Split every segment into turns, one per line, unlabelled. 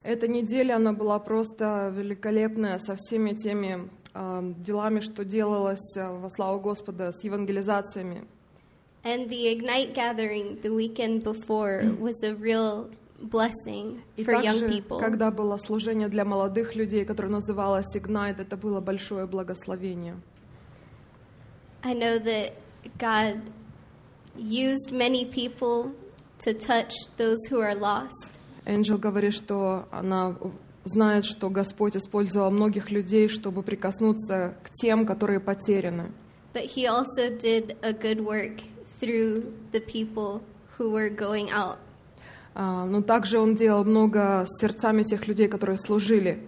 Эта неделя, она была просто великолепная со всеми теми делами, что делалось во славу Господа, с евангелизациями.
And the Ignite gathering the weekend before was a real blessing
И
for young
также,
people.
когда было служение для молодых людей, которое называлось Ignite, это было большое благословение.
I know that God used many people to touch those who are lost.
Энджел говорит, что она знает, что Господь использовал многих людей, чтобы прикоснуться к тем, которые потеряны.
But He also did a good work through the people who were going out.
Но также Он делал много с сердцами тех людей, которые служили.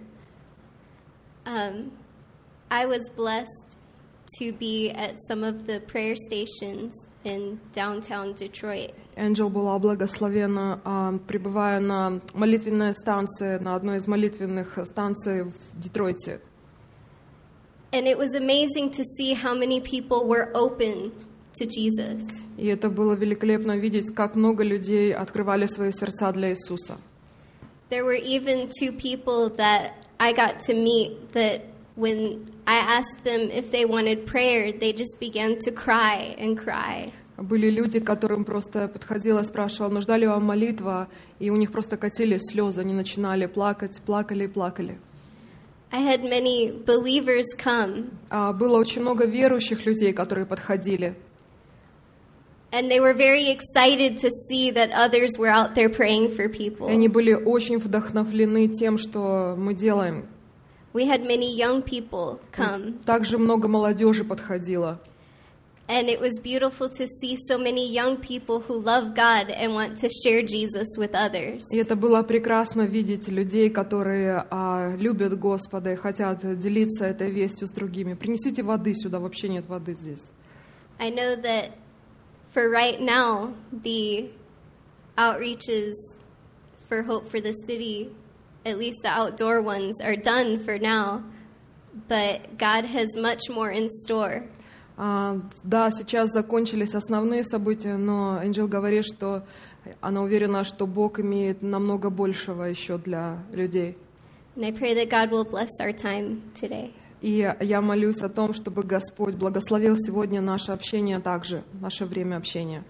I was blessed to be at some of the prayer stations in downtown Detroit.
Энджел была благословена, пребывая на молитвенной станции, на одной из молитвенных станций в Детройте.
And it was amazing to see how many people were open to Jesus.
И это было великолепно видеть, как много людей открывали свои сердца для Иисуса.
There were even two people that I got to meet that when I asked them if they wanted prayer, they just began to cry and cry.
Были люди, к которым просто подходила, спрашивала, нужна ли вам молитва, и у них просто катились слезы, они начинали плакать, плакали и плакали.
I had many believers come.
Было очень много верующих людей, которые подходили.
And they were very excited to see that others were out there praying for people.
И они были очень вдохновлены тем, что мы делаем.
We had many young people come.
Также много молодежи подходило.
And it was beautiful to see so many young people who love God and want to share Jesus with others.
И это было прекрасно видеть людей, которые любят Господа и хотят делиться этой вестью с другими. Принесите воды сюда, вообще нет воды здесь.
I know that for right now, the outreaches for Hope for the City, at least the outdoor ones, are done for now. But God has much more in store.
Да, сейчас закончились основные события, но Энджел говорит, что она уверена, что Бог имеет намного большего еще для людей.
And I pray that God will bless our time today.
И я молюсь о том, чтобы Господь благословил сегодня наше общение также, наше время общения.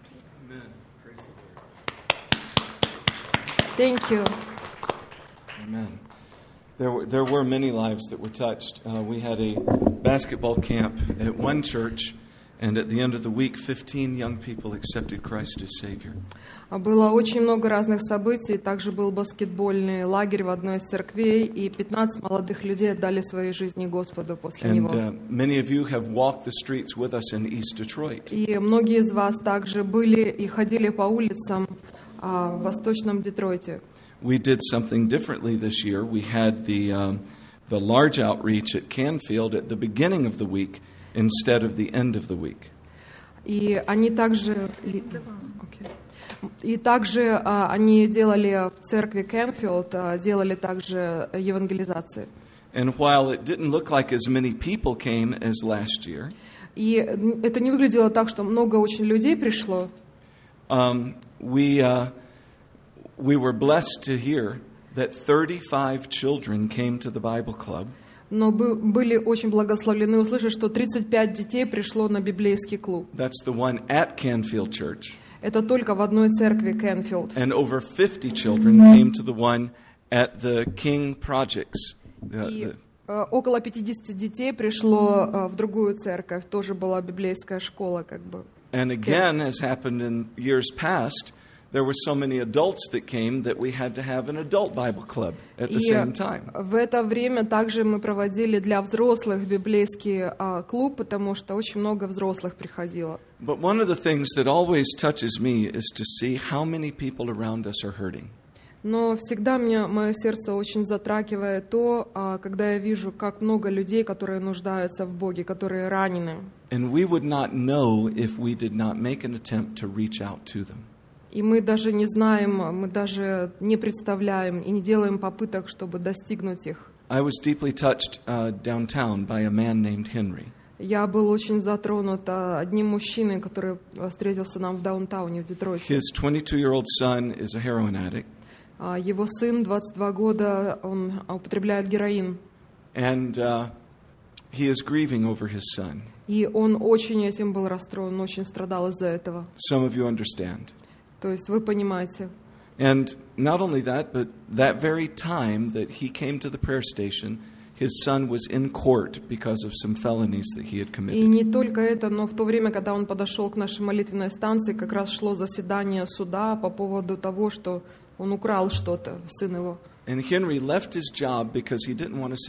Thank you.
Amen. There were many lives that were touched. We had a basketball camp at one church, and at the end of the week, 15 young people accepted Christ as Savior.
Было очень много разных событий. Также был баскетбольный лагерь в одной из церквей, и 15 молодых людей отдали свои жизни Господу после него.
Many of you have walked the streets with us in East Detroit.
И многие из вас также были и ходили по улицам в Восточном Детройте.
We did something differently this year. We had the large outreach at Canfield at the beginning of the week instead of the end of the week.
И они также они делали в церкви Кенфилд, делали также евангелизации.
And while it didn't look like as many people came as last year,
и это не выглядело так, что много очень людей пришло.
We were blessed to hear that 35 children came to the Bible Club.
Но были очень благословлены услышать, что 35 детей пришло на библейский клуб.
That's the one at Canfield Church.
Это только в одной церкви Кенфилд.
And over 50 children came to the one at the King Projects.
Около 50 детей пришло в другую церковь, тоже была библейская школа, как бы.
And again, as happened in years past, there were so many adults that came that we had to have an adult Bible club at the same time.
В это время также мы проводили для взрослых библейский клуб, потому что очень много взрослых приходило.
But one of the things that always touches me is to see how many people around us are hurting.
Но всегда мое сердце очень затрагивает то, когда я вижу, как много людей, которые нуждаются в Боге, которые ранены.
And we would not know if we did not make an attempt to reach out to them.
И мы даже не знаем, мы даже не представляем и не делаем попыток, чтобы достигнуть их.
I was deeply touched downtown by a man named Henry.
Я был очень затронут одним мужчиной, который встретился нам в даунтауне в Детройте.
His 22-year-old son is a heroin addict.
Его сын, 22 года, он употребляет героин.
And he is grieving over his son.
И он очень этим был расстроен, очень страдал из-за этого.
Some of you understand.
То есть вы понимаете.
And not only that, but that very time that he came to the prayer station, his son was in court because of some felonies that he had
И
committed.
не только это, но в то время, когда он подошел к нашей молитвенной станции, как раз шло заседание суда по поводу того, что он украл что-то, сын его.
And Henry left his job because he didn't want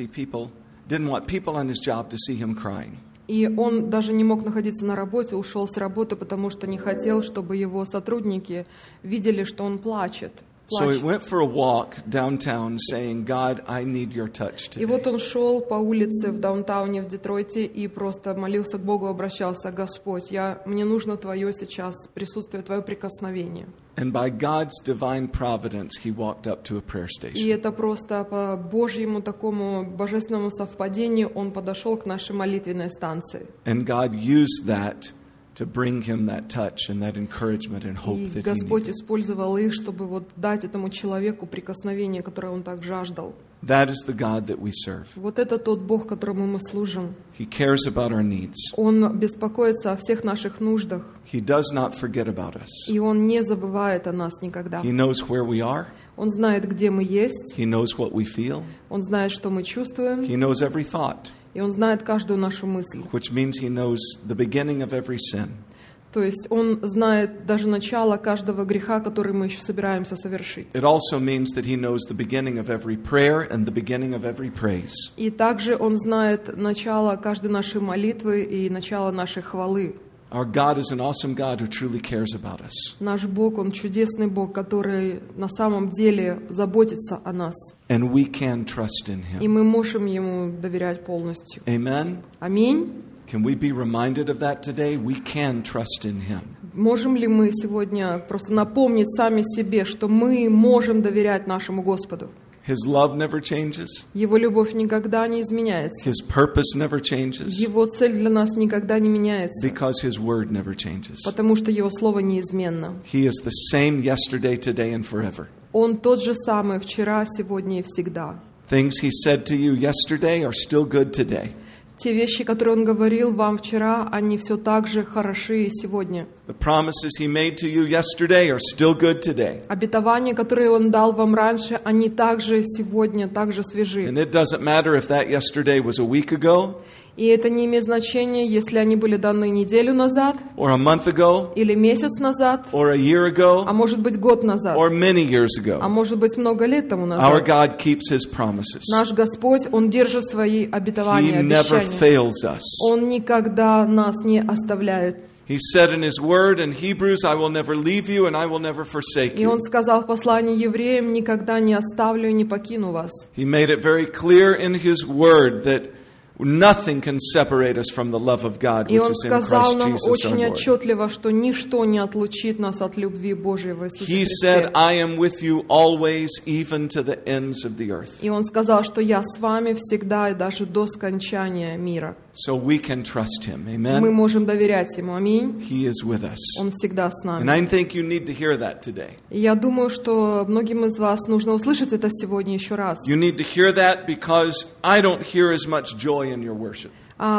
people on his job to see him crying.
И он даже не мог находиться на работе, ушел с работы, потому что не хотел, чтобы его сотрудники видели, что он плачет.
So he went for a walk downtown saying, God, I need your touch
И вот
today.
он шел по улице в даунтауне в Детройте и просто молился к Богу, обращался: Господь, мне нужно Твое сейчас присутствие, Твое прикосновение.
And by God's divine providence, he walked up to a prayer
И
station.
это просто по Божьему такому божественному совпадению он подошел к нашей молитвенной станции.
And God used that to bring him that touch and that encouragement and hope
И
that he
Господь
needed.
использовал их, чтобы вот дать этому человеку прикосновение, которое он так жаждал.
That is the God that we serve.
Вот это тот Бог, которому мы служим.
He cares about our needs.
Он беспокоится о всех наших нуждах,
He does not forget about us.
и Он не забывает о нас никогда.
He knows where we are.
Он знает, где мы есть,
He knows what we feel.
Он знает, что мы чувствуем,
He knows every thought,
и Он знает каждую нашу мысль.
which means he knows the beginning of every sin.
То есть Он знает даже начало каждого греха, который мы еще собираемся совершить.
It also means that he knows the beginning of every prayer and the beginning of every praise.
И также Он знает начало каждой нашей молитвы и начало нашей хвалы.
Our God is an awesome God who truly cares about us.
Наш Бог, Он чудесный Бог, который на самом деле заботится о нас.
And we can trust in
И
him.
мы можем Ему доверять полностью.
Amen?
Аминь.
Can we be reminded of that today? We can trust in him.
Можем ли мы сегодня просто напомнить сами себе, что мы можем доверять нашему Господу?
His love never changes.
Его любовь никогда не изменяется.
His purpose never changes.
Его цель для нас никогда не меняется,
Because his word never changes.
потому что Его Слово неизменно.
He is the same yesterday, today, and forever.
Он тот же самый вчера, сегодня и всегда.
Things he said to you yesterday are still good today.
Те вещи, которые Он говорил вам вчера, они все так же хороши и сегодня.
The promises he made to you yesterday are still good today.
Обетования, которые Он дал вам раньше, они также сегодня, также свежи.
And it doesn't matter if that yesterday was a week ago,
И это не имеет значения, если они были даны неделю назад,
or a month ago,
или месяц назад,
or a year
а
ago,
может быть год назад,
or many years
а
ago.
может быть много лет тому
Our
назад.
God keeps his promises.
Наш Господь, Он держит свои
He
обетования,
never
обещания.
fails us.
Он никогда нас не оставляет.
He said in his word in Hebrews, I will never leave you and I will never forsake
И Он
you.
сказал в послании евреям: «Никогда не оставлю и не покину вас».
He made it very clear in his word that nothing can separate us from the love of God,
И
which
Он
is in
сказал
Christ
нам
Jesus our
очень
Lord.
отчетливо, что ничто не отлучит нас от любви Божьей в Иисусе
He
Христе.
said, I am with you always, even to the ends of the earth.
И Он сказал, что «Я с вами всегда и даже до скончания мира».
So we can trust him.
Мы
Amen?
можем доверять Ему. Аминь.
He is with us.
Он всегда с
And
нами.
I think you need to hear that today.
И я думаю, что многим из вас нужно услышать это сегодня еще раз.
You need to hear that because I don't hear as much joy in your worship.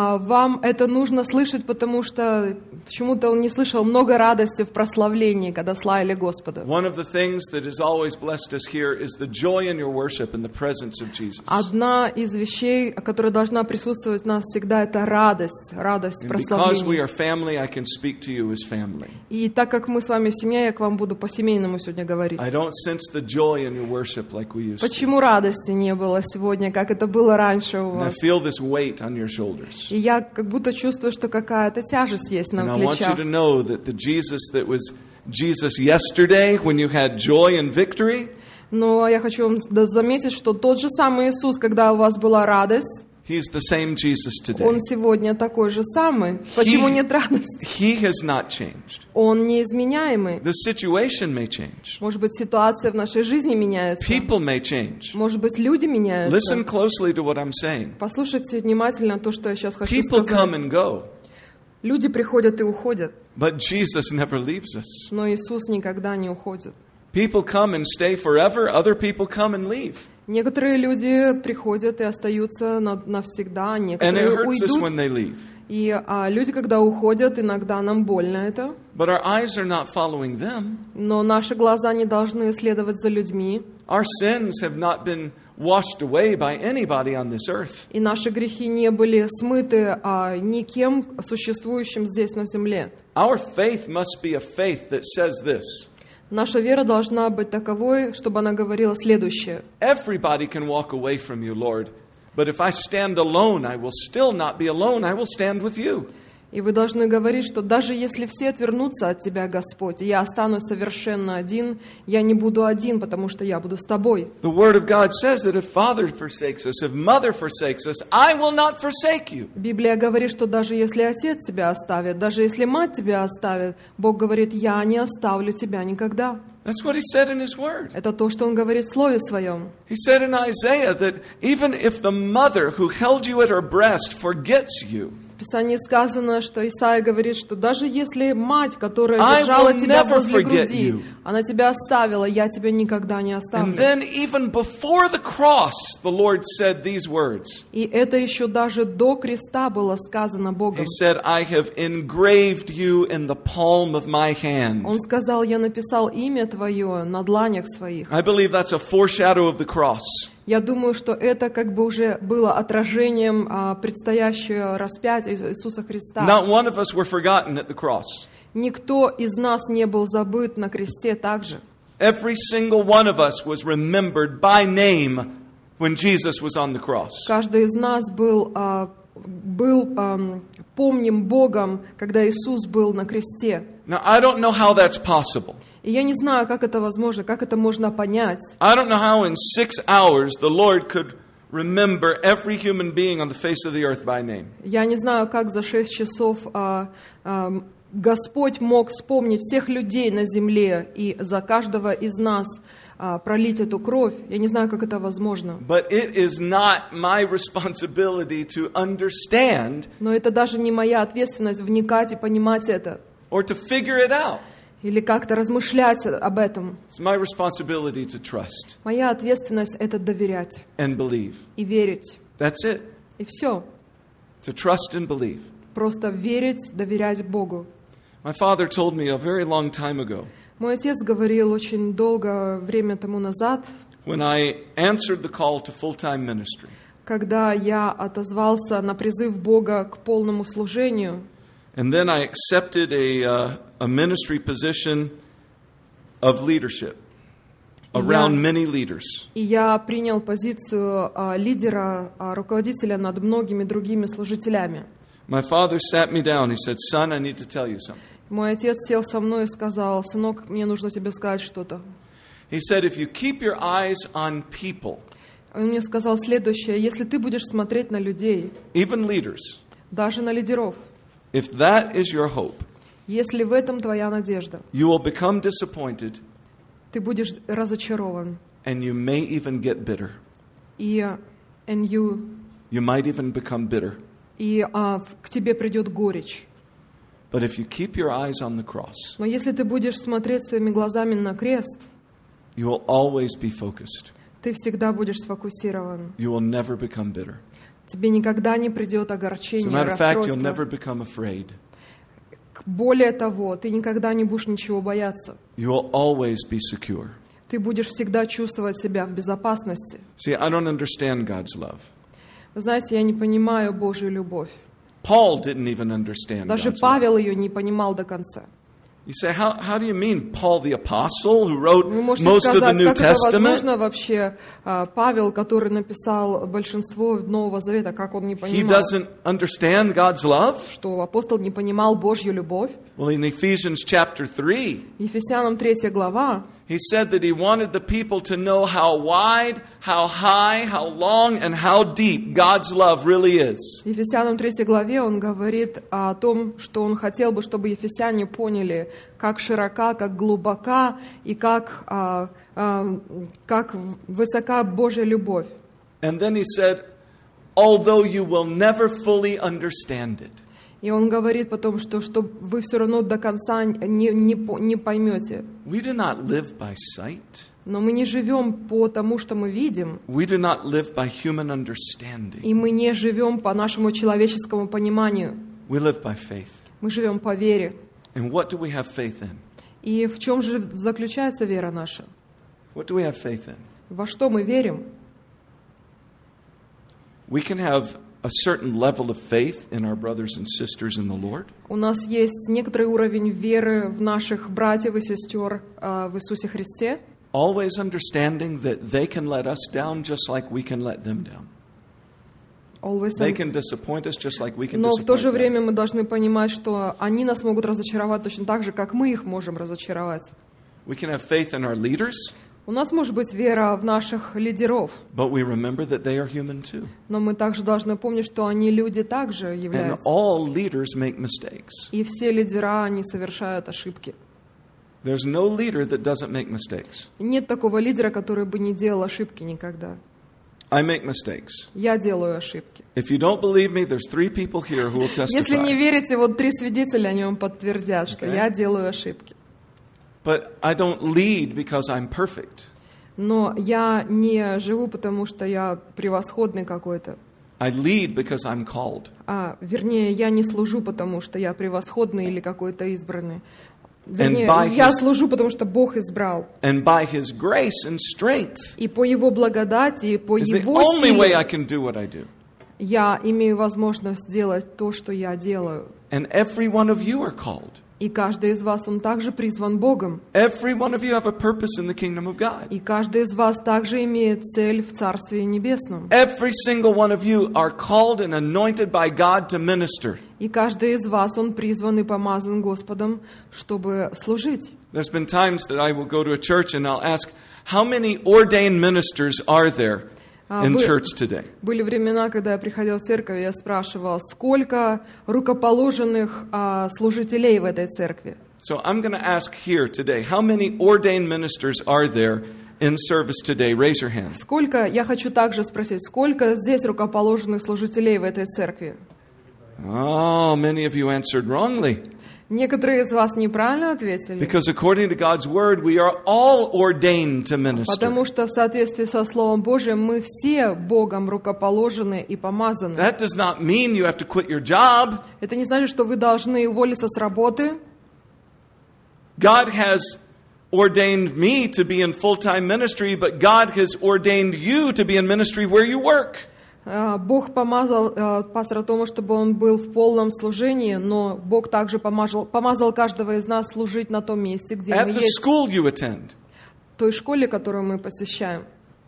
Вам это нужно слышать, потому что почему-то он не слышал много радости в прославлении, когда славили Господа.
One of the things that has always blessed us here is the joy in your worship in the presence of Jesus.
Одна из вещей, которая должна присутствовать у нас всегда, это радость в
And because we
прославлении.
are family, I can speak to you as family.
И так как мы с вами семья, я к вам буду по-семейному сегодня говорить.
I don't sense the joy in your worship like we used to.
Почему радости не было сегодня, как это было раньше у
And I
вас?
feel this weight on your shoulders.
И я как будто чувствую, что какая-то тяжесть есть
And
на
I want you
плечах.
to know that the Jesus that was Jesus yesterday when you had joy and victory,
Но я хочу вам заметить, что тот же самый Иисус, когда у вас была радость,
He's the same Jesus today.
Он сегодня такой же самый. Почему нет радости?
He has not changed.
Он неизменяемый.
The situation may change.
Может быть, ситуация в нашей жизни меняется.
People may change.
Может быть, люди меняются.
Listen closely to what I'm saying.
Послушайте внимательно то, что я сейчас хочу
People come
сказать.
and go,
Люди приходят и уходят,
but Jesus never leaves us.
но Иисус никогда не уходит.
People come and stay forever, other people come and leave.
Некоторые люди приходят и остаются навсегда,
And it
некоторые
hurts us when
уйдут.
they leave.
И люди, когда уходят, иногда нам больно это.
But our eyes are not following them.
Но наши глаза не должны следовать за людьми.
Our sins have not been washed away by anybody on this earth.
И наши грехи не были смыты никем, существующим здесь на земле.
Our faith must be a faith that says this.
Наша вера должна быть таковой, чтобы она говорила следующее.
Everybody can walk away from you, Lord. But if I stand alone, I will still not be alone. I will stand with you.
И вы должны говорить, что даже если все отвернутся от Тебя, Господь, и я останусь совершенно один, я не буду один, потому что я буду с Тобой.
The Word of God says that if father forsakes us, if mother forsakes us, I will not forsake you.
Библия говорит, что даже если отец тебя оставит, даже если мать тебя оставит, Бог говорит, я не оставлю тебя никогда.
That's what He said in His Word.
Это то, что Он говорит в Слове Своем.
He said in Isaiah that even if the mother who held you at her breast forgets you,
В Писании сказано, что Исаия говорит, что даже если мать, которая
I
держала
will
тебя
never
возле
forget
груди,
you.
она тебя оставила, я тебя никогда не
and
оставлю.
then even before the cross, the Lord said these words.
И это еще даже до креста было сказано Богом.
He said, I have engraved you in the palm of my hand.
Он сказал, я написал имя твое на дланях своих.
I believe that's a foreshadow of the cross.
Я думаю, что это как бы уже было отражением предстоящего распятия Иисуса Христа.
Not one of us were forgotten at the cross.
Никто из нас не был забыт на кресте также.
Every single one of us was remembered by name when Jesus was on the cross.
Каждый из нас был помним Богом, когда Иисус был на кресте.
Now, I don't know how that's possible.
И я не знаю, как это возможно, как это можно понять.
I don't know how in 6 hours the Lord could remember every human being on the face of the earth by name.
Я не знаю, как за 6 часов Господь мог вспомнить всех людей на земле и за каждого из нас пролить эту кровь. Я не знаю, как это возможно.
But it is not my responsibility to understand
Но это даже не моя ответственность вникать и понимать это.
or to figure it out.
Или как-то размышлять об этом.
It's my responsibility to trust
Моя ответственность — это доверять
and believe.
и верить.
That's it.
И все.
To trust and believe.
Просто верить, доверять Богу.
My father told me a very long time ago,
Мой отец говорил очень долго время тому назад,
when I answered the call to full-time ministry,
когда я отозвался на призыв Бога к полному служению,
and then I accepted a ministry position of leadership around many leaders.
и я принял позицию лидера, руководителя над многими другими служителями.
My father sat me down. He said, son, I need to tell you something.
Мой отец сел со мной и сказал, сынок, мне нужно тебе сказать что-то.
He said, if you keep your eyes on people,
Он мне сказал следующее, если ты будешь смотреть на людей,
even leaders,
даже на лидеров,
if that is your hope,
если в этом твоя надежда,
you will become disappointed
ты будешь разочарован.
and you may even get bitter.
И
You might even become bitter.
к тебе придет горечь.
But if you keep your eyes on the cross,
Но если ты будешь смотреть своими глазами на крест,
you will always be focused.
ты всегда будешь сфокусирован.
You will never become bitter.
Тебе никогда не придет
As a
огорчение,
matter of fact, you'll
расстройство.
never become afraid.
Более того, ты никогда не будешь ничего бояться.
You will always be secure.
Ты будешь всегда чувствовать себя в безопасности.
See, I don't understand God's love.
Вы знаете, я не понимаю Божью любовь.
Paul didn't even understand
Даже
God's love.
Павел ее не понимал до конца.
You say, how do you mean Paul the Apostle who wrote
Вы можете
most of the
сказать,
New
как это
Testament?
возможно вообще, Павел, который написал большинство Нового Завета, как он не
He
понимал,
doesn't understand God's love?
что апостол не понимал Божью любовь.
Well, in Ephesians chapter 3,
Ефесянам 3 глава,
he said that he wanted the people to know how wide, how high, how long, and how deep God's love really is.
в Ефесянам 3 главе он говорит о том, что он хотел бы, чтобы ефесяне поняли, как широка, как глубока и как высока Божья любовь.
And then he said, although you will never fully understand it,
И он говорит потом, что вы все равно до конца не поймете.
We do not live by sight.
Но мы не живем по тому, что мы видим,
We do not live by human understanding.
и мы не живем по нашему человеческому пониманию.
We live by faith.
Мы живем по вере.
And what do we have faith in?
И в чем же заключается вера наша?
What do we have faith in?
Во что мы верим?
We can have a certain level of faith in our brothers and sisters in the Lord.
У нас есть некоторый уровень веры в наших братьев и сестер в Иисусе Христе,
Always understanding that they can let us down just like we can let them down. They can disappoint us just like we can
но в то
disappoint
же
them.
время мы должны понимать, что они нас могут разочаровать точно так же, как мы их можем разочаровать.
We can have faith in our leaders,
У нас может быть вера в наших лидеров,
but we remember that they are human too.
но мы также должны помнить, что они люди также
And
являются.
all leaders make mistakes.
И все лидера, они совершают ошибки.
There's no leader that doesn't make mistakes.
Нет такого лидера, который бы не делал ошибки никогда.
I make mistakes.
Я делаю ошибки.
If you don't believe me, there's 3 people here who will
Если не
testify.
верите, вот 3 свидетеля, они вам подтвердят, что
Okay.
я делаю ошибки.
But I don't lead because I'm perfect.
Но я не живу, потому что я превосходный какой-то.
I lead because I'm called.
Вернее, я не служу, потому что я превосходный или какой-то избранный. Вернее,
by
я
his-
служу, потому что Бог избрал.
And by His grace and strength
И по Его благодати, и по
is the
Его
only way I
силе
can do what I do.
я имею возможность сделать то, что я делаю.
And every one of you are called.
И каждый из вас, он также призван Богом.
Every one of you have a purpose in the kingdom of God.
И каждый из вас также имеет цель в Царстве Небесном.
Every single one of you are called and anointed by God to minister.
И каждый из вас, он призван и помазан Господом, чтобы служить.
There's been times that I will go to a church and I'll ask, how many ordained ministers are there in church today?
Были времена, когда я приходила в церковь, и я спрашивала, сколько рукоположенных служителей в этой церкви.
So I'm going to ask here today, how many ordained ministers are there in service today? Raise your hand.
Я хочу также спросить, сколько здесь рукоположенных служителей в этой церкви?
Oh, many of you answered wrongly.
Некоторые из вас неправильно ответили,
Because according to God's word, we are all ordained to minister.
потому что в соответствии со Словом Божьим мы все Богом рукоположены и помазаны.
That does not mean you have to quit your job.
Это не значит, что вы должны уволиться с работы.
God has ordained me to be in full-time ministry, but God has ordained you to be in ministry where you work.
Бог помазал пастора Тома, чтобы он был в полном служении, но Бог также помазал каждого из нас служить на том месте, где
At
мы
the
есть,
school you attend,
в той школе, которую мы посещаем.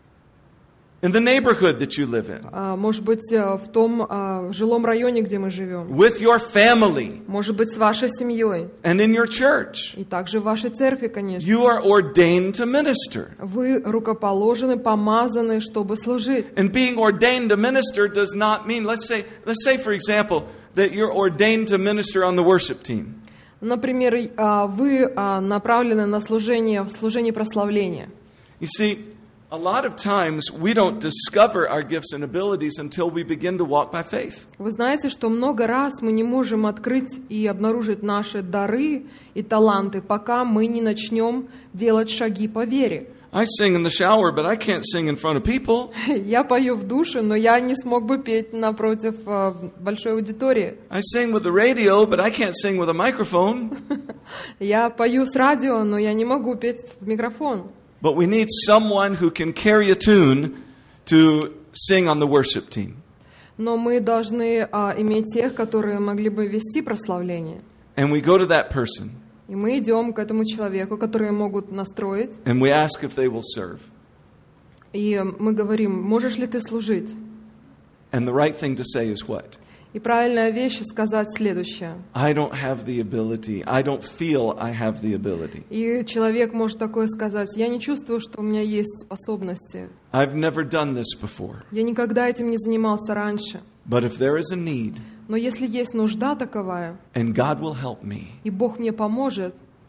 in the neighborhood that you live in,
Может быть, в том жилом районе, где мы живем.
with your family,
Может быть, с вашей семьей.
and in your church.
И также в вашей церкви, конечно.
You are ordained to minister.
Вы рукоположены, помазаны, чтобы служить.
And being ordained to minister does not mean, let's say, for example, that you're ordained to minister on the worship team.
Например, вы направлены на служение, в служении прославления.
You see, a lot of times we don't discover our gifts and abilities until we begin to walk by faith.
Вы знаете, что много раз мы не можем открыть и обнаружить наши дары и таланты, пока мы не начнем делать шаги по вере.
I sing in the shower, but I can't sing in front of people.
Я пою в душе, но я не смог бы петь напротив большой аудитории.
I sing with the radio, but I can't sing with a microphone.
Я пою с радио, но я не могу петь в микрофон.
But we need someone who can carry a tune to sing on the worship team.
Но мы должны иметь тех, которые могли бы вести прославление.
And we go to that person
И мы идем к этому человеку, которые могут настроить.
and we ask if they will serve.
И мы говорим, можешь ли ты служить?
And the right thing to say is what?
И правильная вещь сказать следующее.
I don't have the ability. I don't feel I have the ability.
И человек может такое сказать, я не чувствую, что у меня есть способности.
I've never done this before.
Я никогда этим не занимался раньше.
But if there is a need
Но если есть нужда таковая,
and God will help me,
и Бог мне поможет,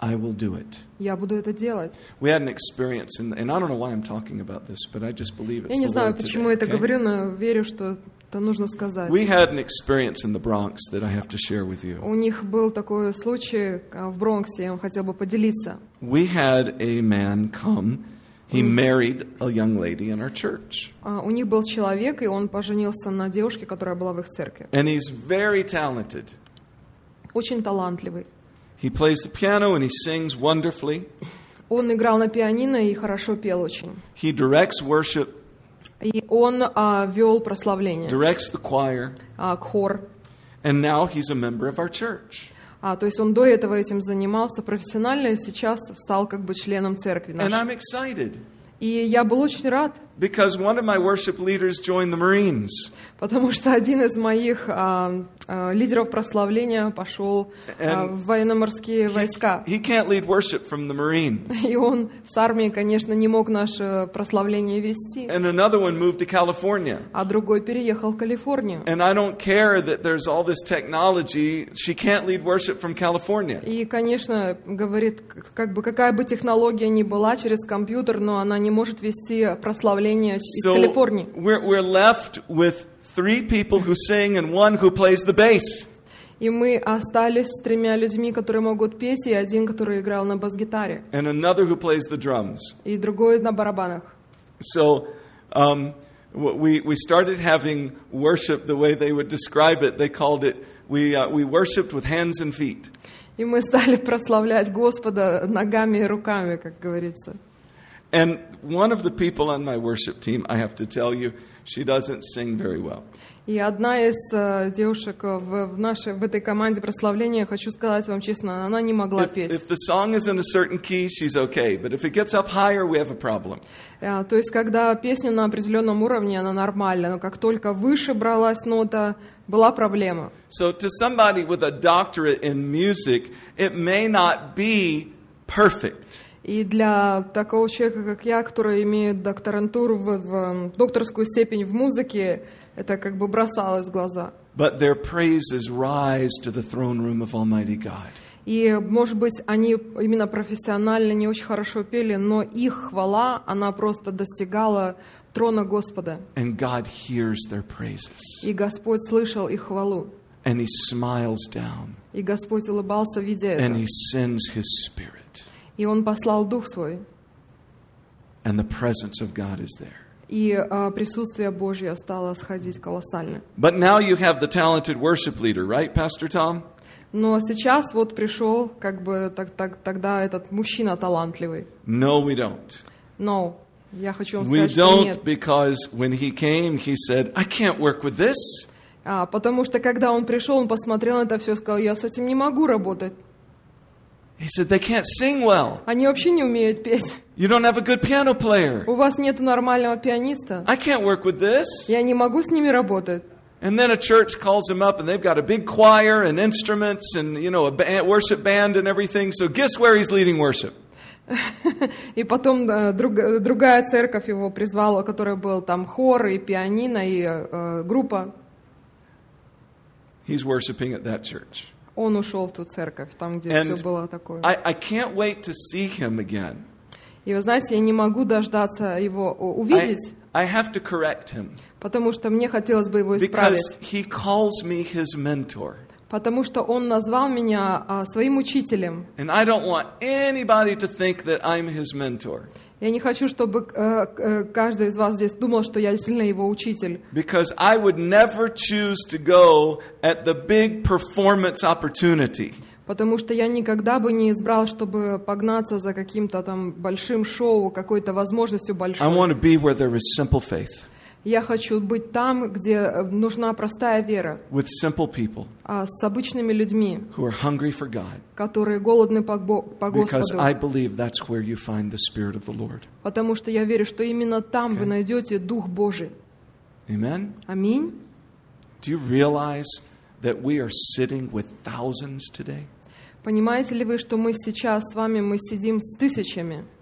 I will do it.
Я буду это делать.
We had an experience, and I don't know why I'm talking about this, but I just believe it's
Я не
the
знаю,
Lord
почему я
today.
это говорю, но верю, что это нужно сказать.
We had an experience in the Bronx that I have to share with you.
У них был такой случай в Бронксе, я вам хотел бы поделиться.
We had a man come. He married a young lady in our church.
У них был человек, и он поженился на девушке, которая была в их церкви.
And he's very talented.
Очень талантливый.
He plays the piano and he sings wonderfully.
Он играл на пианино и хорошо пел очень.
He directs worship,
И он вел прославление,
directs the choir,
хор.
and now he's a member of our church.
То есть он до этого этим занимался профессионально, и сейчас стал как бы членом церкви
And
нашей.
I'm excited
И я был очень рад,
because one of my worship leaders joined the Marines.
потому что один из моих лидеров прославления пошел в военно-морские войска.
He can't lead worship from the Marines.
И он с армией, конечно, не мог наше прославление вести.
And another one moved to California.
А другой переехал в Калифорнию.
And I don't care that there's all this technology. She can't lead worship from California.
И, конечно, говорит, как бы какая бы технология ни была через компьютер, но она не может вести прославление из Калифорнии.
we're left with 3 people who sing and 1 who plays the bass.
И мы остались с 3 людьми, которые могут петь, и один, который играл на бас-гитаре,
And another who plays the drums.
и другой на барабанах.
So we started having worship the way they would describe it. They called it, we worshipped with hands and feet.
И мы стали прославлять Господа ногами и руками, как говорится.
And one of the people on my worship team, I have to tell you, she doesn't sing very well.
И одна из девушек в этой команде прославления, хочу сказать вам честно, она не могла петь.
If the song is in a certain key, she's okay. But if it gets up higher, we have a problem.
То есть, когда песня на определенном уровне, она нормальная, но как только выше бралась нота, была проблема.
So to somebody with a doctorate in music, it may not be perfect.
И для такого человека, как я, который имеет докторантуру, докторскую степень в музыке, это как бы бросалось в глаза.
But their praises rise to the throne room of Almighty God.
И, может быть, они именно профессионально не очень хорошо пели, но их хвала, она просто достигала трона Господа.
And God hears their praises.
И Господь слышал их хвалу.
And He smiles down.
И Господь улыбался, видя это.
And He sends His Spirit.
И Он послал Дух Свой.
And the presence of God is there.
И присутствие Божье стало сходить колоссально.
But now you have the talented worship leader, right, Pastor Tom?
Но сейчас вот пришел как бы тогда этот мужчина талантливый.
No, we don't.
Но я хочу вам
We
сказать, что
don't,
нет.
because when he came, he said, I can't work with this.
Потому что когда он пришел, он посмотрел на это все и сказал, я с этим не могу работать.
He said, they can't sing well.
Они вообще не умеют петь.
You don't have a good piano player.
У вас нет нормального пианиста.
I can't work with this.
Я не могу с ними работать.
And then a church calls him up, and they've got a big choir and instruments and, a worship band and everything. So guess where he's leading worship?
И потом другая церковь его призвала, у которой был там хор и пианино и группа.
He's worshiping at that church.
Он ушел в ту церковь, там, где
And
все было такое.
I can't wait to see him again.
И вы знаете, я не могу дождаться его увидеть,
I have to correct him.
потому что мне хотелось бы его
Because
исправить.
he calls me his mentor.
Потому что он назвал меня своим учителем.
And I don't want anybody to think that I'm his mentor.
Я не хочу, чтобы каждый из вас здесь думал, что я сильно его учитель.
Because I would never choose to go at the big performance opportunity.
Потому что я никогда бы не избрал, чтобы погнаться за каким-то там большим шоу, какой-то возможностью
I
большой.
want to be where there is simple faith.
Я хочу быть там, где нужна простая вера,
With simple people
с обычными людьми,
who are hungry for God.
которые голодны по
Because
Господу.
I believe that's where you find the Spirit of the Lord.
Потому что я верю, что именно там вы найдете Дух Божий.
Amen?
Аминь.
Do you realize that we are sitting with thousands today?
Понимаете ли вы, что мы сейчас с вами, мы сидим с тысячами?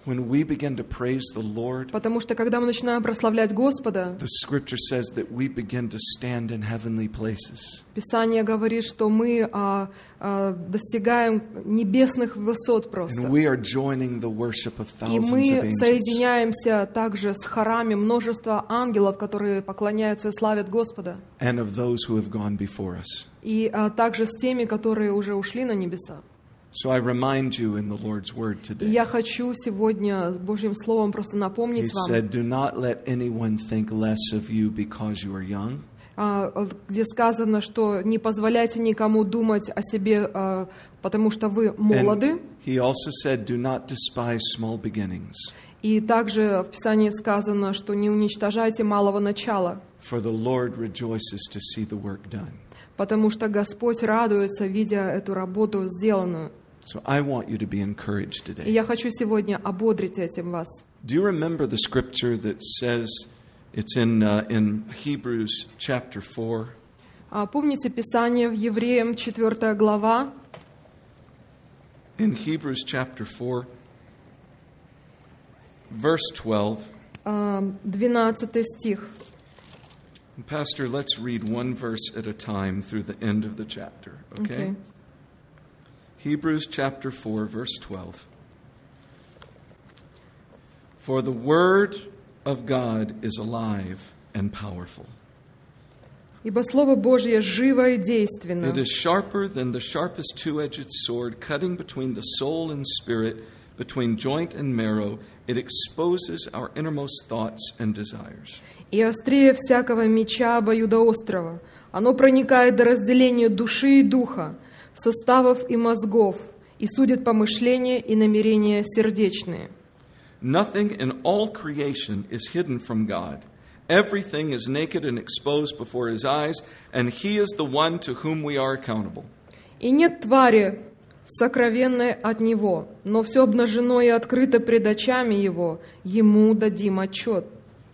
When we begin to praise the Lord,
Потому что когда мы начинаем прославлять Господа,
the scripture says that we begin to stand in heavenly places.
Писание говорит, что мы достигаем небесных высот просто.
And we are joining the worship of
И
thousands of
мы
angels.
соединяемся также с хорами множества ангелов, которые поклоняются и славят Господа.
And of those who have gone before us.
И также с теми, которые уже ушли на небеса.
So I remind you in the Lord's word
И
today.
я хочу сегодня Божьим Словом просто
He
напомнить вам,
said, do not let anyone think less of you because you are young.
где сказано, что не позволяйте никому думать о себе, потому что вы молоды.
And he also said, do not despise small beginnings.
И также в Писании сказано, что не уничтожайте малого начала,
For the Lord rejoices to see the work done.
потому что Господь радуется, видя эту работу сделанную.
So I want you to be encouraged
И
today.
я хочу сегодня ободрить этим вас.
Do you remember the scripture that says, it's in Hebrews chapter 4,
Помните Писание в Евреям 4 глава,
in Hebrews chapter 4, verse 12.
12 стих.
Pastor, let's read one verse at a time through the end of the chapter, okay?
Okay.
Hebrews chapter 4, verse 12. For the word of God is alive and powerful.
«Ибо Слово Божье живо и действенно,
It is sharper than the sharpest two-edged sword, cutting between the soul and spirit, between joint and marrow. It exposes our innermost thoughts and desires.
и острее всякого меча обоюдоострого. Оно проникает до разделения души и духа, составов и мозгов, и судит помышления и намерения сердечные».
Nothing in all creation is hidden from God. Everything is naked and exposed before His eyes, and He is the one to whom we are accountable.
«И нет твари, сокровенной от Него, но все обнажено и открыто пред очами Его, Ему дадим отчет».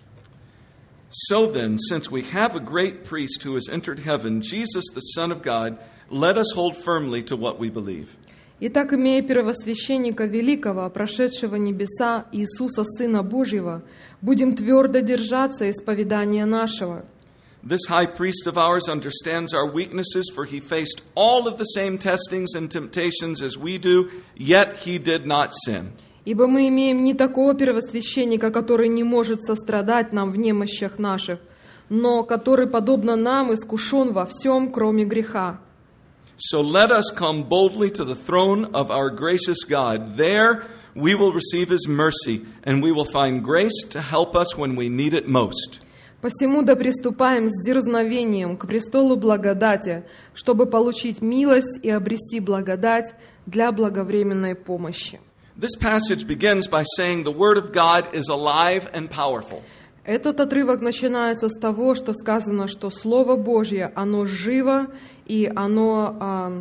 So then, since we have a great priest who has entered heaven, Jesus, the Son of God, let us hold firmly to what we believe.
Итак, имея первосвященника великого, прошедшего небеса, Иисуса, Сына Божьего, будем твердо держаться исповедания нашего.
This high priest of ours understands our weaknesses, for he faced all of the same testings and temptations as we do, yet he did not sin.
Ибо мы имеем не такого первосвященника, который не может сострадать нам в немощах наших, но который, подобно нам, искушен во всем, кроме греха.
So let us come boldly to the throne of our gracious God. There we will receive His mercy, and we will find grace to help us when we need it most.
Посему да приступаем с дерзновением к престолу благодати, чтобы получить милость и обрести благодать для благовременной помощи».
This passage begins by saying the Word of God is alive and powerful.
Этот отрывок начинается с того, что сказано, что Слово Божье, оно живо и оно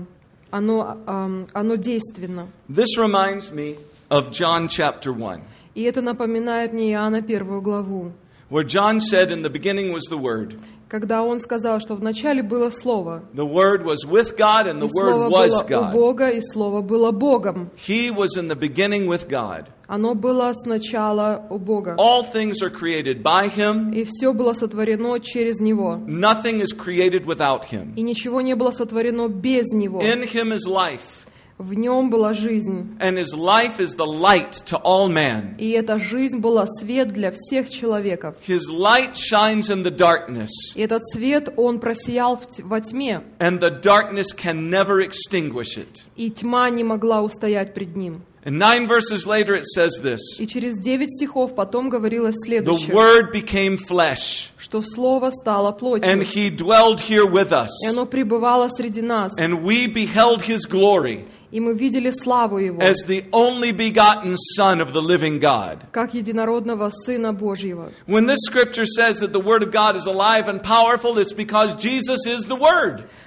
действенно.
This reminds me of John chapter 1,
И это напоминает мне Иоанна 1 главу,
where John said, in the beginning was the Word.
когда он сказал, что вначале было Слово,
The Word was with God, and
и
the
Слово
Word was
было у
God.
Бога, и Слово было Богом.
He was in the beginning with God.
Оно было сначала у Бога.
All things are created by Him.
И все было сотворено через Него.
Nothing is created without Him.
И ничего не было сотворено без Него.
In Him is life,
В Нем была жизнь.
and His life is the light to all man.
И эта жизнь была свет для всех человеков.
His light shines in the darkness,
И этот свет, он просиял во тьме.
and the darkness can never extinguish it.
И тьма не могла устоять пред Ним.
And 9 verses later it says this,
И через 9 стихов потом говорилось
the
следующее,
Word became flesh,
что Слово стало
and
плотью,
He dwelled here with us,
и оно пребывало среди нас,
and we beheld His glory
и мы видели славу Его,
as the only begotten Son of the living God.
как единородного Сына Божьего.
When this scripture says that the Word of God is alive and powerful, it's because Jesus is the Word.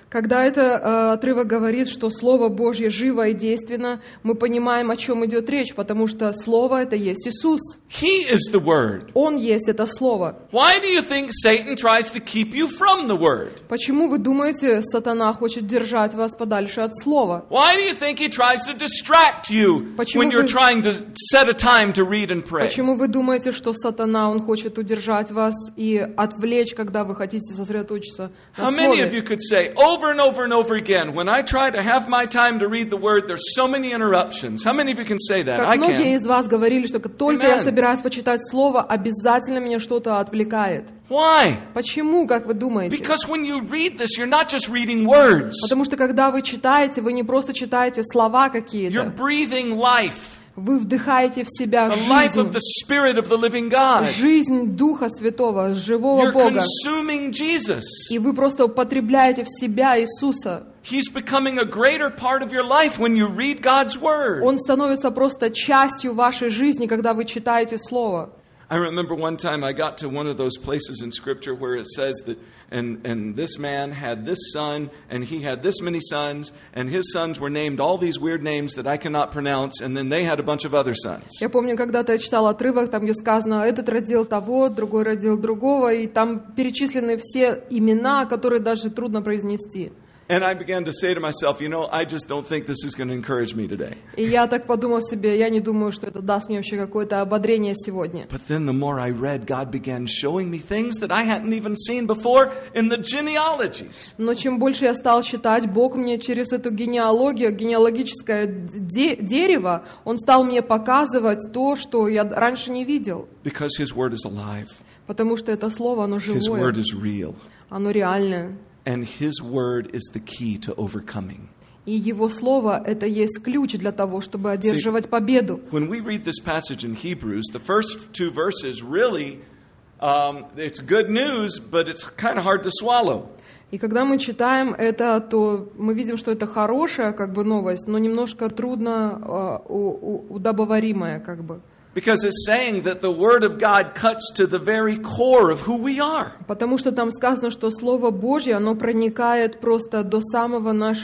Когда это отрывок говорит, что Слово Божье живо и действенно, мы понимаем, о чем идет речь, потому что Слово — это есть Иисус.
He is the Word.
Он есть это Слово.
Why do you think Satan tries to keep you from the Word?
Почему вы думаете, сатана хочет держать вас подальше от Слова?
Why do you think he tries to distract you when you're trying to set a time to read and pray?
Почему вы думаете, что сатана, он хочет удержать вас и отвлечь, когда вы хотите сосредоточиться на
How many of
Слове?
you could say over and over and over again, when I try to have my time to read the Word, there's so many interruptions. How many of you can say that?
Как
I
многие
can.
из вас говорили, что как только я
Amen.
собираюсь почитать Слово, обязательно меня что-то отвлекает.
Why?
Почему, как вы думаете?
Because when you read this, you're not just reading words.
Потому что когда вы читаете, вы не просто читаете слова
You're
какие-то,
breathing life.
вы вдыхаете в себя
The life of
жизнь,
the Spirit of the living God.
жизнь Духа Святого, живого
You're
Бога.
consuming Jesus.
И вы просто употребляете в себя Иисуса.
He's becoming a greater part of your life when you read God's Word.
Он становится просто частью вашей жизни, когда вы читаете Слово.
I remember one time I got to one of those places in Scripture where it says that, and this man had this son, and he had this many sons, and his sons were named all these weird names that I cannot pronounce, and then they had a bunch of other sons.
Я помню, когда-то я читала отрывок, там, где сказано, этот родил того, другой родил другого, и там перечислены все имена, которые даже трудно произнести.
And I began to say to myself, I just don't think this is going to encourage me today.
И я так подумала себе, я не думаю, что это даст мне вообще какое-то ободрение сегодня.
But then the more I read, God began showing me things that I hadn't even seen before in the genealogies.
Но чем больше я стал читать, Бог мне через эту генеалогию, генеалогическое дерево, Он стал мне показывать то, что я раньше не видел.
Because His Word is alive.
Потому что это слово, оно
His
живое,
Word is real.
оно реальное.
And His Word is the key to overcoming.
И Его Слово — это есть ключ для того, чтобы одерживать победу.
When we read this passage in Hebrews, the first two verses really, it's good news, but it's kind of hard to swallow.
И когда мы читаем это, то мы видим, что это хорошая новость, но немножко трудно удобоваримая .
Because it's saying that the Word of God cuts to the very core of who we are.
Потому что там сказано, что Слово Божье, оно проникает просто до самой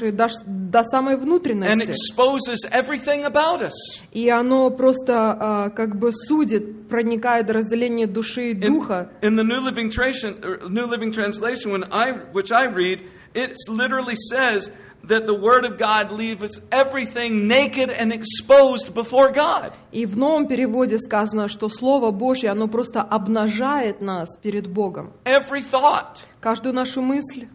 And
внутренности.
exposes everything about us.
И оно просто судит, проникает до разделения души и духа.
In the New Living Translation, which I read, it literally says that the Word of God leaves everything naked and exposed before God.
И в новом переводе сказано, что Слово Божье, оно просто обнажает нас перед Богом.
Every thought,
Каждую нашу мысль,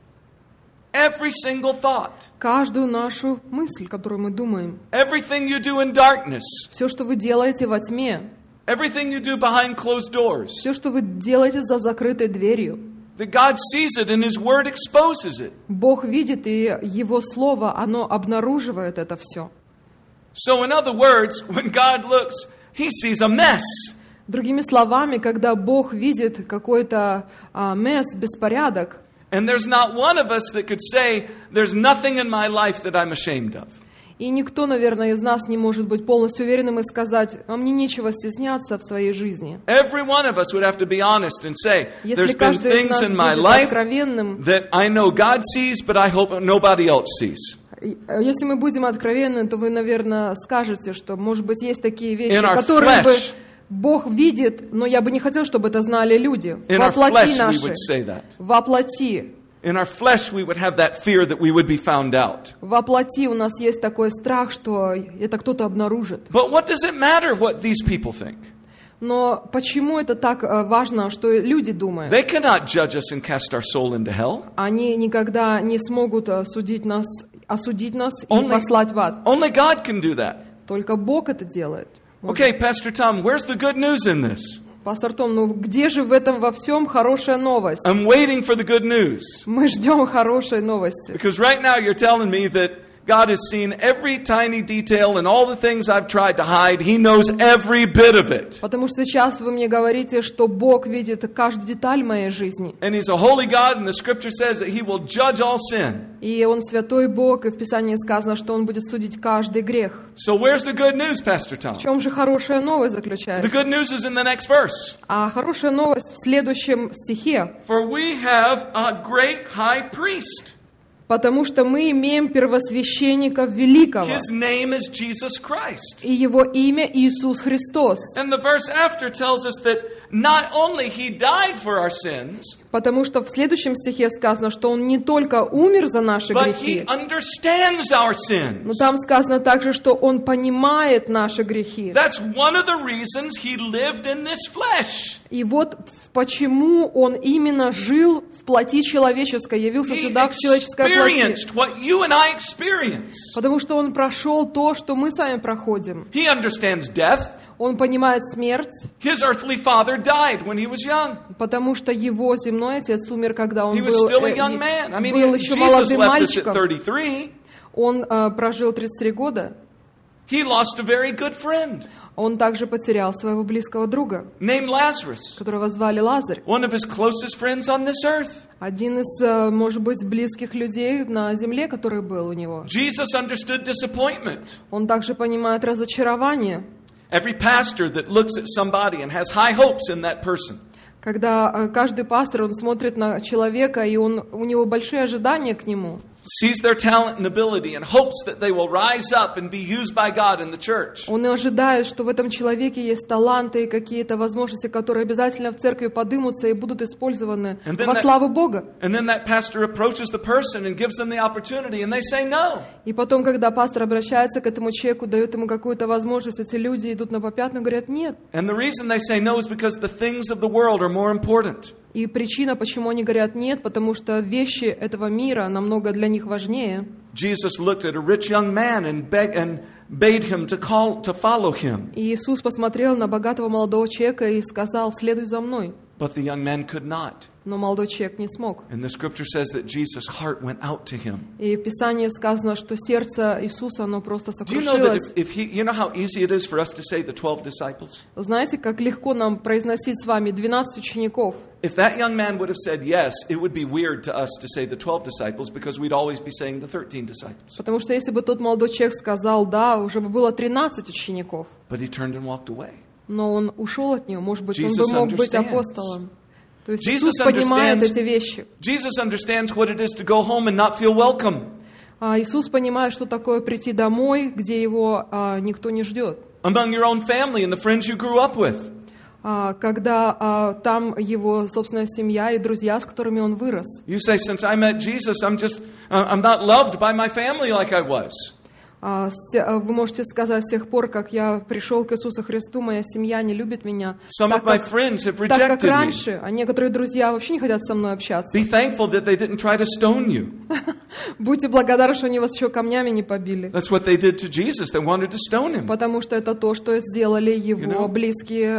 every single thought,
каждую нашу мысль, которую мы думаем.
everything you do in darkness,
Все, что вы делаете во тьме,
everything you do behind closed doors,
все, что вы делаете за закрытой дверью.
that God sees it and His Word exposes it.
Бог видит, и Его Слово, оно обнаруживает это все.
So in other words, when God looks, He sees a mess.
Другими словами, когда Бог видит какой-то беспорядок,
And there's not one of us that could say, there's nothing in my life that I'm ashamed of.
и никто, наверное, из нас не может быть полностью уверенным и сказать, а мне нечего стесняться в своей жизни.
Every one of us would have to be honest and say,
Если
there's been
каждый из
things
нас
in my
будет
life
откровенным,
that I know God sees, but I hope nobody else sees.
если мы будем откровенны, то вы, наверное, скажете, что, может быть, есть такие вещи,
In our
которые бы
flesh.
Бог видит, но я бы не хотел, чтобы это знали люди.
In
Во
our
плоти
flesh we
нашей.
would say that.
Во плоти.
In our flesh we would have that fear that we would be found out.
Во плоти у нас есть такой страх, что это кто-то обнаружит.
But what does it matter what these people think?
Но почему это так важно, что люди думают?
They cannot judge us and cast our soul into hell.
Они никогда не смогут осудить нас и
Only-
послать в ад.
Only God can do that.
Только Бог это делает.
Okay, Pastor Tom, where's the good news in this?
Пастор Том, где же в этом во всем хорошая новость?
I'm waiting for the good news.
Мы ждем хорошей новости.
Because right now you're telling me that God has seen every tiny detail and all the things I've tried to hide. He knows every bit of it.
Потому что сейчас вы мне говорите, что Бог видит каждую деталь моей жизни.
And He's a holy God, and the Scripture says that He will judge all sin.
И Он святой Бог, и в Писании сказано, что Он будет судить каждый грех.
So where's the good news, Pastor Tom?
В чем же хорошая новость
The
заключается?
good news is in the next verse.
А хорошая новость в следующем стихе.
For we have a great high priest.
Потому что мы имеем первосвященника великого,
His name is Jesus Christ.
и его имя Иисус Христос.
And the verse after tells us that not only He died for our sins,
Потому что в следующем стихе сказано, что Он не только умер за наши
but He
грехи,
understands our
но
sins.
там сказано также, что Он понимает наши грехи.
That's one of the reasons He lived in this flesh.
И вот почему Он именно жил в плоти человеческой, явился
He
сюда в человеческой плоти.
experienced what you and I experience.
Потому что Он прошел то, что мы сами проходим.
He understands death.
Он понимает смерть,
His earthly father died when he was young.
потому что его земной отец умер, когда он
He was
был,
still a young man. I mean,
был еще
Jesus
молодым
left us at
мальчиком.
33.
Он прожил 33 года.
He lost a very good friend
Он также потерял своего близкого друга,
named Lazarus,
которого звали Лазарь.
one of his closest friends on this earth.
Один из, может быть, близких людей на земле, который был у него.
Jesus understood disappointment.
Он также понимает разочарование.
Every pastor that looks at somebody and has high hopes in that person
Когда каждый пастор, он смотрит на человека, и у него большие ожидания к нему.
sees their talent and ability and hopes that they will rise up and be used by God in the church.
Он и ожидает, что в этом человеке есть таланты и какие-то возможности, которые обязательно в церкви подымутся и будут использованы во славу Бога.
And then that pastor approaches the person and gives them the opportunity and they say no.
И потом, когда пастор обращается к этому человеку, дает ему какую-то возможность, эти люди идут на попятную и говорят «нет».
And the reason they say no is because the things of the world are more important.
И причина, почему они говорят «нет», потому что вещи этого мира намного для них важнее.
Jesus looked at a rich young man and bade him to follow him.
И Иисус посмотрел на богатого молодого человека и сказал «следуй за мной».
But the young man could not.
Но молодой человек не смог.
And the scripture says that Jesus' heart went out to him.
И в Писании сказано, что сердце Иисуса, оно просто
Do you know that
сокрушилось.
you know how easy it is for us to say the 12 disciples?
Знаете, как легко нам произносить с вами 12 учеников.
If that young man would have said yes, it would be weird to us to say the 12 disciples because we'd always be saying the 13 disciples.
Потому что если бы тот молодой человек сказал «да», уже бы было 13 учеников.
But he turned and walked away.
Но он ушел от него. Может быть, он
Jesus
бы мог быть
understands.
апостолом. То есть
Jesus
Иисус понимает
understands.
эти вещи.
Jesus understands what it is to go home and not feel welcome.
А Иисус понимает, что такое прийти домой, где его никто не ждет.
Among your own family and the friends you grew up with.
Когда там его собственная семья и друзья, с которыми он вырос.
You say, since I met Jesus, I'm not loved by my family like I was.
Вы можете сказать, с тех пор, как я пришел к Иисусу Христу, моя семья не любит меня,
Some of my friends have
так как
rejected me.
раньше, а некоторые друзья вообще не хотят со мной общаться.
Be thankful that they didn't try to stone you.
Будьте благодарны, что они вас еще камнями не побили.
That's what they did to Jesus. They wanted to stone him.
Потому что это то, что сделали его
You know?
близкие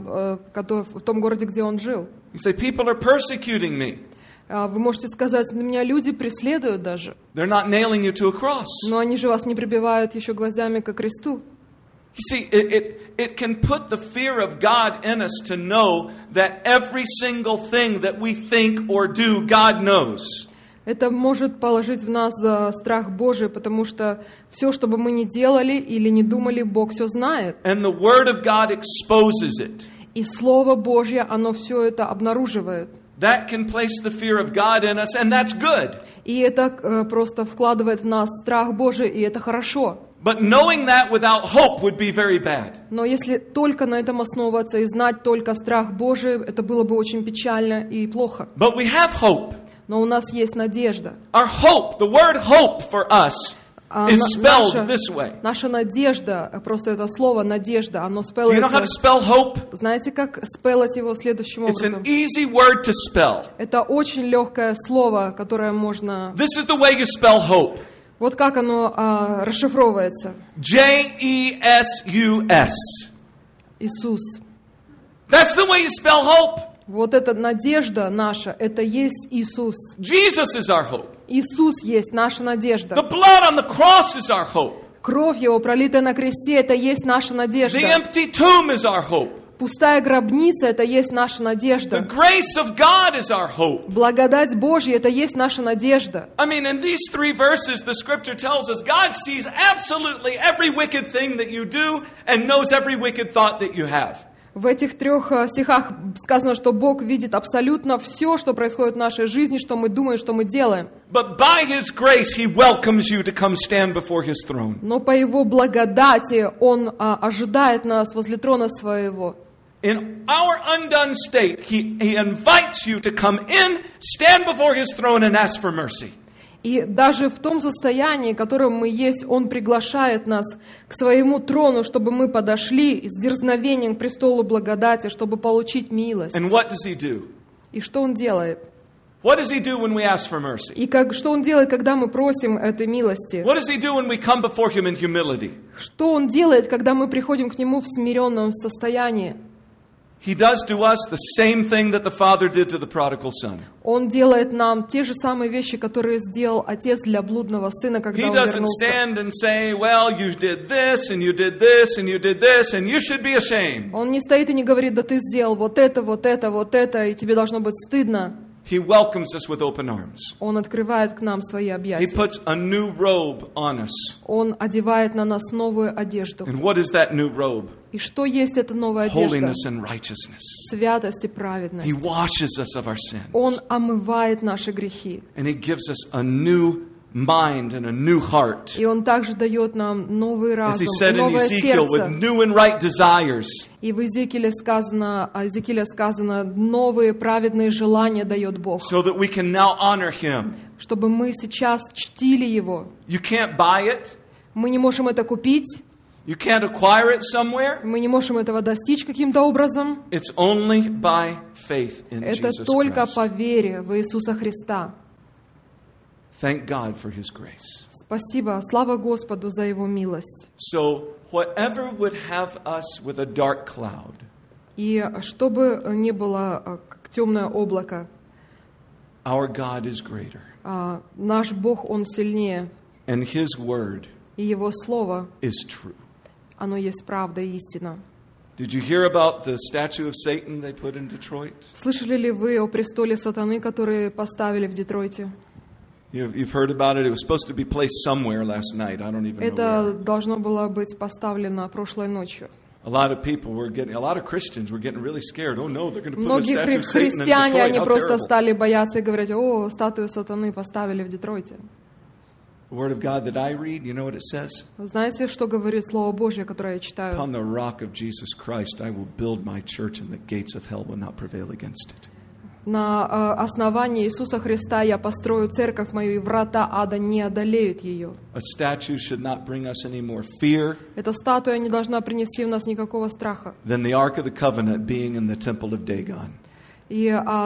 в том городе, где он жил.
You say, people are persecuting me.
Вы можете сказать, на меня люди преследуют даже,
They're not nailing you to a cross.
но они же вас не прибивают еще гвоздями ко кресту.
You see, it can put the fear of God in us to know that every single thing that we think or do, God knows.
Это может положить в нас страх Божий, потому что все, что бы мы ни делали или не думали, Бог все знает.
And the Word of God exposes it.
И Слово Божье, оно все это обнаруживает.
That can place the fear of God in us, and that's good.
И это просто вкладывает в нас страх Божий, и это хорошо.
But knowing that without hope would be very bad.
Но если только на этом основываться и знать только страх Божий, это было бы очень печально и плохо.
But we have hope.
Но у нас есть надежда.
Our hope, the word hope for us, is spelled this way.
Наша надежда, просто это слово «надежда», оно
Do you know how to
спеллается...
spell hope?
Знаете, как спеллать его следующим
It's an
образом?
easy word to spell.
Это очень легкое слово, которое можно...
This is the way you spell hope.
Вот как оно расшифровывается.
J-E-S-U-S.
Иисус.
That's the way you spell hope.
Вот эта надежда наша, это есть Иисус.
Jesus is our hope.
Иисус есть наша надежда.
The blood on the cross is our hope.
Кровь Его, пролитая на кресте, это есть наша
The
надежда.
empty tomb is our hope.
Пустая гробница, это есть наша
The
надежда.
grace of God is our hope.
Благодать Божья, это есть наша надежда.
I mean, in these 3 verses, the scripture tells us God sees absolutely every wicked thing that you do and knows every wicked thought that you have.
В этих 3 стихах сказано, что Бог видит абсолютно все, что происходит в нашей жизни, что мы думаем, что мы делаем.
But by His grace, He welcomes you to come stand before His throne.
Но по Его благодати Он ожидает нас возле трона Своего.
In our undone state, He invites you to come in, stand before His throne and ask for mercy.
И даже в том состоянии, в котором мы есть, Он приглашает нас к Своему трону, чтобы мы подошли с дерзновением к престолу благодати, чтобы получить милость.
And what does He do?
И что Он делает?
What does He do when we ask for mercy?
И что Он делает, когда мы просим этой милости?
What does He do when we come before Him in humility?
Что Он делает, когда мы приходим к Нему в смиренном состоянии?
He does to us the same thing that the Father did to the prodigal son.
Он делает нам те же самые вещи, которые сделал Отец для блудного сына, когда
He
он
doesn't
вернулся.
stand and say, well, you did this, and you did this, and you did this, and you should be ashamed.
Он не стоит и не говорит: да ты сделал вот это, вот это, вот это, и тебе должно быть стыдно.
He welcomes us with open arms.
Он открывает к нам свои
He
объятия.
puts a new robe on us.
Он одевает на нас новую одежду.
And what is that new robe?
И что есть эта новая одежда?
Holiness and righteousness.
Святость и праведность.
He washes us of our
Он
sins.
омывает наши грехи.
And He gives us a new mind and a new heart.
И Он также дает нам новый
As
разум
He
и
said in
новое
Ezekiel, with
сердце.
new and right desires.
И в Иезекииле сказано, новые праведные желания дает Бог,
So that we can now honor Him.
чтобы мы сейчас чтили Его.
You can't buy it.
Мы не можем это купить,
You can't acquire it somewhere.
мы не можем этого достичь каким-то образом.
It's only by faith in
Это
Jesus
только
Christ.
по вере в Иисуса Христа.
Thank God for His grace.
Спасибо, слава Господу за Его милость.
So, whatever would have us with a dark cloud,
И что бы ни было, как темное облако,
our God is greater.
наш Бог, Он сильнее,
And His word
и Его Слово,
is true.
оно есть правда и истина.
Did you hear about the statue of Satan they put in Detroit?
Слышали ли вы о престоле сатаны, который поставили в Детройте?
You've heard about it. It was supposed to be placed somewhere last night. I don't even know
Это
where.
должно было быть поставлено прошлой ночью.
A lot of Christians were getting really scared. Oh no, they're going to put a
Многие
statue of Satan in
христиане,
Detroit.
они
How
просто
terrible.
стали бояться и говорить: о, статую сатаны поставили в Детройте.
The word of God that I read, you know what it says?
Знаете, что говорит Слово Божье, которое я читаю?
Upon the rock of Jesus Christ, I will build my church, and the gates of hell will not prevail against it.
На основании Иисуса Христа я построю церковь мою, и врата ада не одолеют ее.
A statue should not bring us any more fear
Эта статуя не должна принести в нас никакого страха.
than the Ark of the Covenant being in the temple of Dagon.
И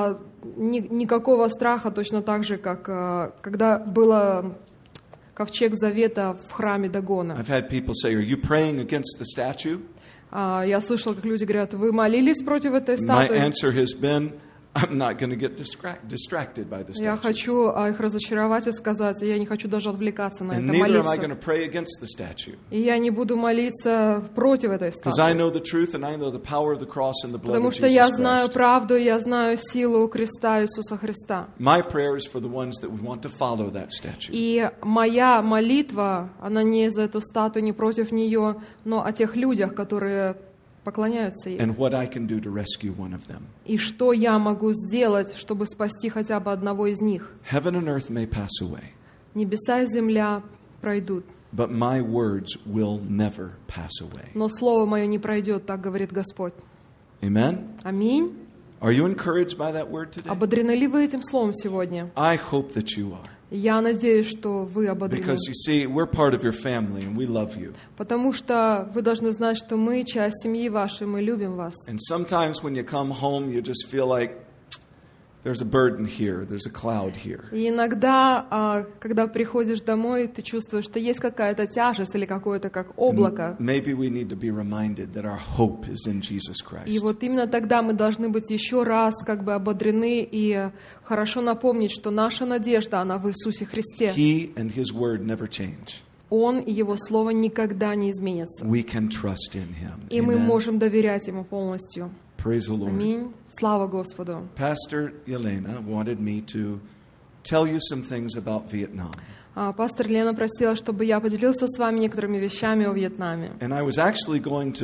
никакого страха точно так же, как когда было ковчег завета в храме Дагона.
I've had people say, "Are you praying against the statue?"
Я слышал, как люди говорят: вы молились против этой
My
статуи?
answer has been, I'm not going to get distracted by the
Я
statue.
хочу их разочаровать и сказать: я не хочу даже отвлекаться на
And
это,
neither am I going to
молиться.
pray against the statue.
И я не буду молиться против этой
Because I
статуи.
know the truth and I know the power of the cross and the blood
Потому
of
что я
Jesus
знаю
Christ.
правду, я знаю силу креста Иисуса Христа.
My prayer is for the ones that would want to follow that statue.
И моя молитва, она не за эту статую, не против нее, но о тех людях, которые поклоняются ей.
And what I can do to rescue one of them.
И что я могу сделать, чтобы спасти хотя бы одного из них?
Heaven and earth may pass away,
Небеса и земля пройдут,
but my words will never pass away.
но слово мое не пройдет, так говорит Господь.
Amen?
Аминь.
Are you encouraged by that word today?
Ободрены ли вы этим словом сегодня?
I hope that you are.
Я надеюсь, что вы ободрены.
Because you see, we're part of your family and we love you.
Потому что вы должны знать, что мы часть семьи вашей, мы любим вас.
And sometimes when you come home, you just feel like there's a burden here, there's a cloud here.
И иногда, когда приходишь домой, ты чувствуешь, что есть какая-то тяжесть или какое-то как облако.
Maybe we need to be reminded that our hope is in Jesus
И
Christ.
вот именно тогда мы должны быть еще раз как бы ободрены и хорошо напомнить, что наша надежда, она в Иисусе Христе.
He and His word never change.
Он и Его Слово никогда не изменятся.
We can trust in Him.
И мы
Amen.
можем доверять Ему полностью.
Praise the Lord.
Аминь. Слава Господу.
Pastor Yelena wanted me to tell you some things about Vietnam.
Пастор Лена просила, чтобы я поделился с вами некоторыми вещами о Вьетнаме.
And I was actually going to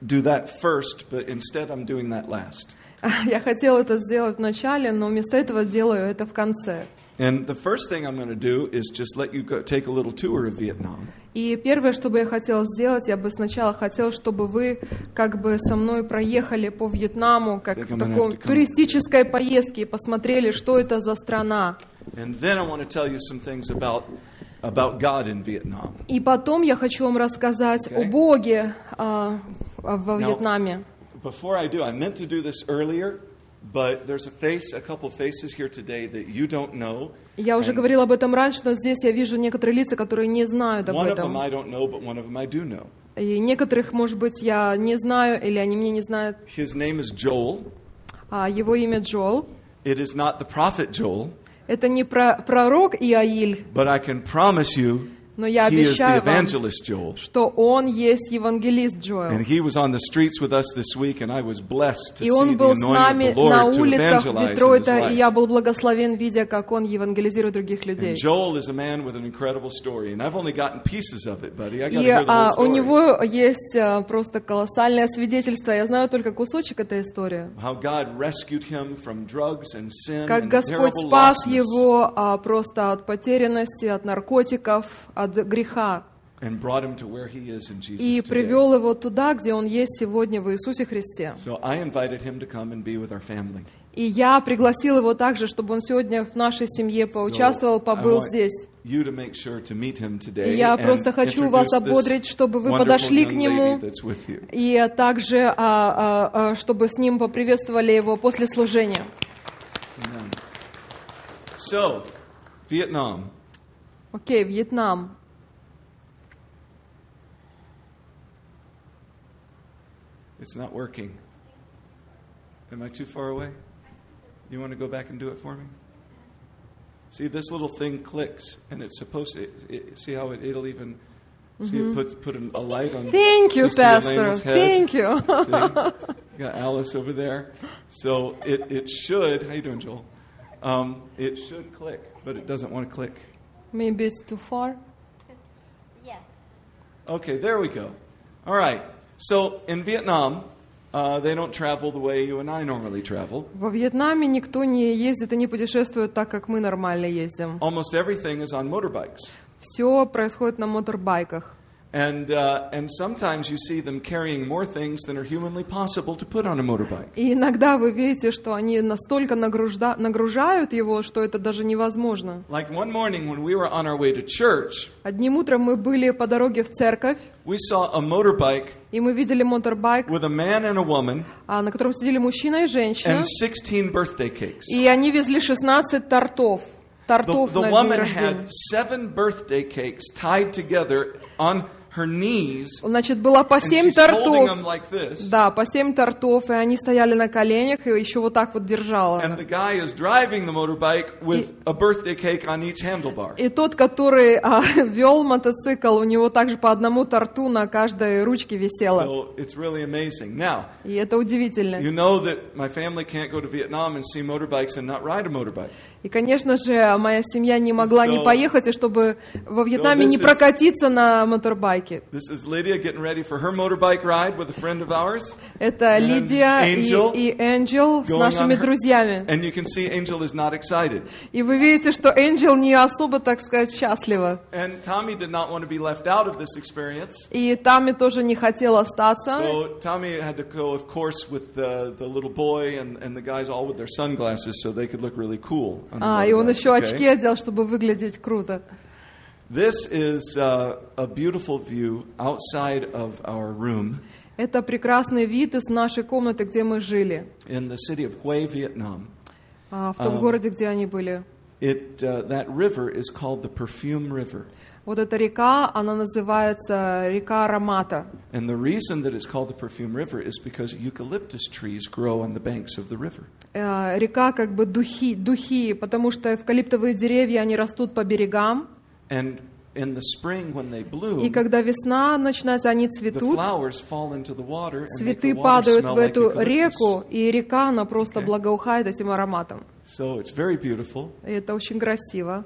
do that first, but instead I'm doing that last.
Я хотела это сделать в начале, но вместо этого делаю это в конце.
And the first thing I'm going to do is just let you go take a little tour of Vietnam.
И первое, что бы я хотела сделать, я бы сначала хотела, чтобы вы как бы со мной проехали по Вьетнаму, как в такой туристической поездке, и посмотрели, что это за страна.
And then I want to tell you some things about God in Vietnam.
И потом я хочу вам рассказать о Боге во Вьетнаме.
Before I do, I meant to do this earlier, but there's a couple faces here today that you don't know.
Я уже говорила об этом раньше, но здесь я вижу некоторые лица, которые не знают об
One of them
этом.
I don't know, but one of them I do know.
И некоторых, может быть, я не знаю, или они меня не знают.
His name is Joel.
Его имя Джоэл.
It is not the prophet Joel,
Это не пророк Иаиль,
but I can promise you
но я
he is the
обещаю вам,
evangelist Joel.
что он есть евангелист Джоэл.
And he was on the streets with us this week, and I was blessed to
И
see
он
the
был с
anointing of
нами
the
на
Lord to
улицах
evangelize in his
Детройта, и я
life.
был благословен, видя, как он евангелизирует других людей.
And Joel is a man with an incredible story, and I've only gotten pieces of it, buddy. I got to
И
hear the whole
у
story.
него есть просто колоссальное свидетельство. Я знаю только кусочек этой истории.
How God rescued him from drugs and sin
Как
and
Господь
terrible
спас
lostness,
его просто от потерянности, от наркотиков, от греха.
and brought him to where he is in Jesus
И
today.
привел его туда, где он есть сегодня в Иисусе Христе.
So I invited him to come and be with our family.
И я пригласил его также, чтобы он сегодня в нашей семье поучаствовал,
So
побыл
I want
здесь.
you to make sure to meet him
И
today
я
and
просто хочу вас
introduce this
ободрить, чтобы вы
wonderful
подошли к
young
нему,
lady that's with you.
и также, чтобы с ним поприветствовали его после служения.
Amen. So, Vietnam.
Окей, Вьетнам.
It's not working. Am I too far away? You want to go back and do it for me? See, this little thing clicks, and it's supposed to. See how it'll even. See, it put a light on.
Thank you,
Sister
Pastor.
Elena's head.
Thank you.
See, got Alice over there. So it should. How you doing, Joel? It should click, but it doesn't want to click.
Maybe it's too far.
Yeah.
Okay, there we go. All right. So in Vietnam, they don't travel the way you and I normally travel.
Во Вьетнаме никто не ездит и не путешествует так, как мы нормально ездим.
Almost everything is on motorbikes.
Все происходит на моторбайках.
And sometimes you see them carrying more things than are humanly possible to put on a motorbike.
И иногда вы видите, что они настолько нагружают его, что это даже невозможно.
Like one morning when we were on our way to church,
Одним утром мы были по дороге в церковь,
we saw a motorbike
и мы видели моторбайк,
with a man and a woman
на котором сидели мужчина и женщина,
and 16 birthday cakes.
и они везли 16 тортов. Тортов
The
на день
woman
рождения.
had 7 birthday cakes tied together on her knees,
Значит, было по
and
7
she's holding
тортов.
them like this.
Да, по 7 тортов, и они стояли на коленях, и еще вот так вот держала.
And the guy is driving the motorbike with a birthday cake on each handlebar.
И тот, который вел мотоцикл, у него также по одному торту на каждой ручке висело.
So it's really amazing. Now,
И это удивительно.
you know that my family can't go to Vietnam and see motorbikes and not ride a motorbike.
И, конечно же, моя семья не могла не поехать, и чтобы во Вьетнаме
this
не
is-
прокатиться на моторбайке.
This is Lydia getting ready for her motorbike ride with a friend of ours.
Это
And
Лидия
Angel
и Энджел с
going
нашими
on her-
друзьями.
And you can see Angel is not excited.
И вы видите, что Энджел не особо, так сказать, счастлива.
And Tommy did not want to be left out of this experience.
И Тами тоже не хотел остаться.
So Tommy had to go, of course, with the little boy and the guys all with their sunglasses so they could look really cool. On the
И он
motorbike,
еще
okay?
очки одел, чтобы выглядеть круто.
This is a beautiful view outside of our room
Это прекрасный вид из нашей комнаты, где мы жили,
in the city of Hue, Vietnam.
в том городе, где они были.
That river is called the Perfume River.
Вот эта река, она называется река аромата.
And the reason that it's called the Perfume River is because eucalyptus trees grow on the banks of the river.
Река как бы духи, потому что эвкалиптовые деревья, они растут по берегам.
And in the spring when they
И
bloom,
когда весна начинается, они
the
цветут,
flowers fall into the water and make the
цветы
water
падают
smell
в
like
эту
eucalyptus.
реку, и река, она просто
Okay.
благоухает этим ароматом.
So it's very beautiful.
И это очень красиво.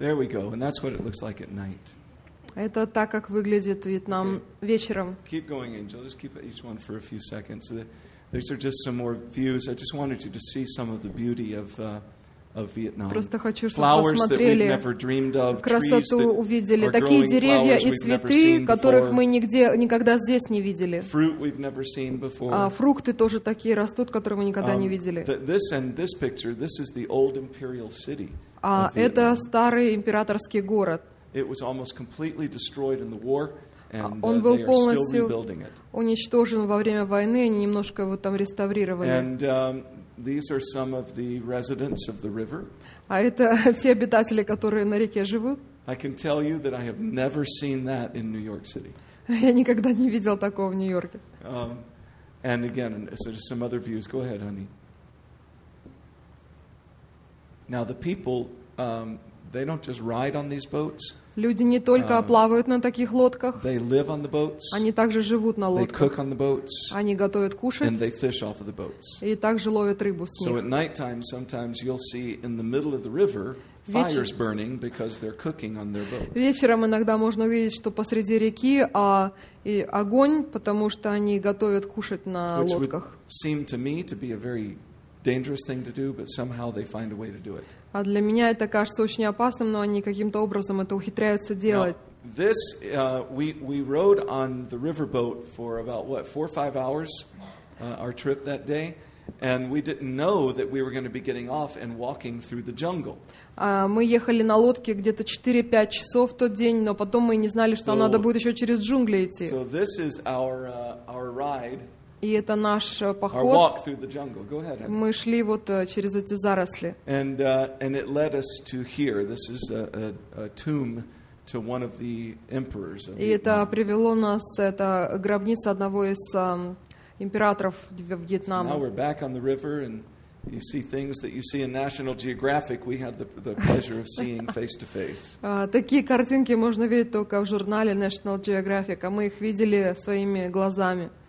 There we go. And that's what it looks like at night.
Это так, как выглядит Вьетнам вечером.
Keep going, Angel. Just keep each one for a few seconds. These are just some more views. I just wanted you to see some of the beauty of Vietnam.
Просто хочу, чтобы
Flowers that we've
посмотрели
never dreamed of, trees
красоту,
that
увидели
are
такие
growing,
деревья
flowers
и
we've never
цветы,
seen
которых
before,
мы никогда здесь не видели.
fruit we've never seen before.
А фрукты тоже такие растут, которые мы никогда не видели.
This picture, this is the old imperial city.
А
of Vietnam.
это старый императорский город.
It was almost completely destroyed in the war, and
Он был
they are still
полностью
rebuilding it.
уничтожен во время войны, они немножко его там реставрировали.
And these are some of the residents of the river.
А это те обитатели, которые на реке живут.
I can tell you that I have never seen that in New York City.
Я никогда не видел такого в Нью-Йорке.
And again, so there's some other views. Go ahead, honey. Now the people, they don't just ride on these boats.
Люди не только плавают на таких лодках,
They live on the boats.
они также живут на
They
лодках.
cook on the boats.
Они готовят кушать
And they fish off of the boats.
и также ловят рыбу с
So at
них.
nighttime, sometimes you'll see in the middle of the river fires burning because they're cooking on their boat.
Вечером иногда можно увидеть, что посреди реки и огонь, потому что они готовят кушать на
Which would
лодках.
seem to me to be a very dangerous thing to do, but somehow they find a way to do it.
А для меня это кажется очень опасным, но они каким-то образом это ухитряются делать.
Now, this, we rode on the riverboat for about, 4 or 5 hours, our trip that day, and we didn't know that we were going to be getting off and walking through the jungle.
Мы ехали на лодке где-то 4-5 часов в тот день, но потом мы не знали, что нам надо будет еще через джунгли идти.
So this is our ride,
И это наш
our
поход.
walk through the jungle. Go ahead, honey.
Мы шли вот через эти заросли.
And it led us to here. This is a tomb to one of the emperors of
И это
Vietnam.
привело нас, это гробница одного из императоров
Now
Вьетнама.
we're back on the river, and you see things that you see in National Geographic. We had the pleasure of seeing face to face.
Такие картинки можно видеть только в журнале National Geographic, а мы их видели своими глазами.